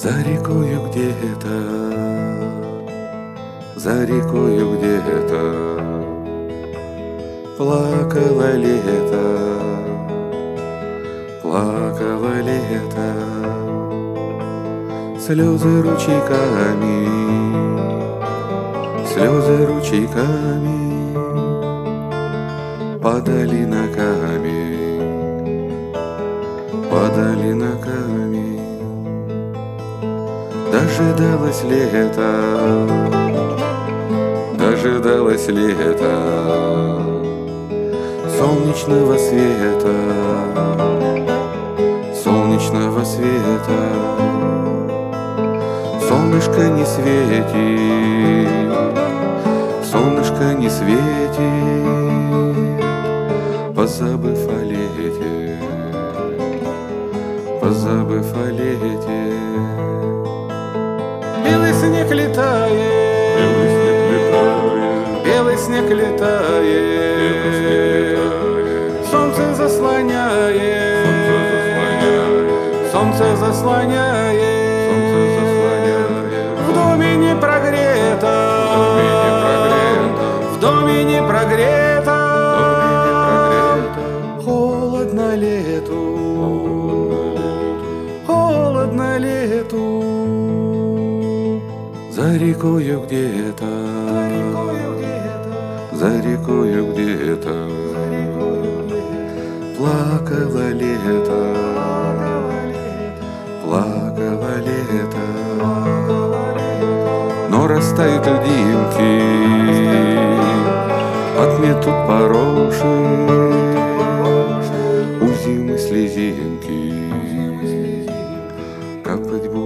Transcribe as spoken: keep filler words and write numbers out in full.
За рекою где-то, за рекою где-то плакало лето, плакало лето. Слезы ручейками, слезы ручейками падали на камень, падали на камень. Дожидалось лето, дожидалось лето солнечного света, солнечного света. Солнышко не светит, солнышко не светит, позабыв о лете, позабыв о лете. Белый снег летает, белый снег летает, белый снег летает, солнце заслоняет, солнце заслоняет. В доме не прогрето, в доме не прогрето, холодно лету, холодно лету. За рекою где-то, за рекою где-то плакало лето, плакало лето. Но растают льдинки, отметут пороши, у зимы слезинки капать будут.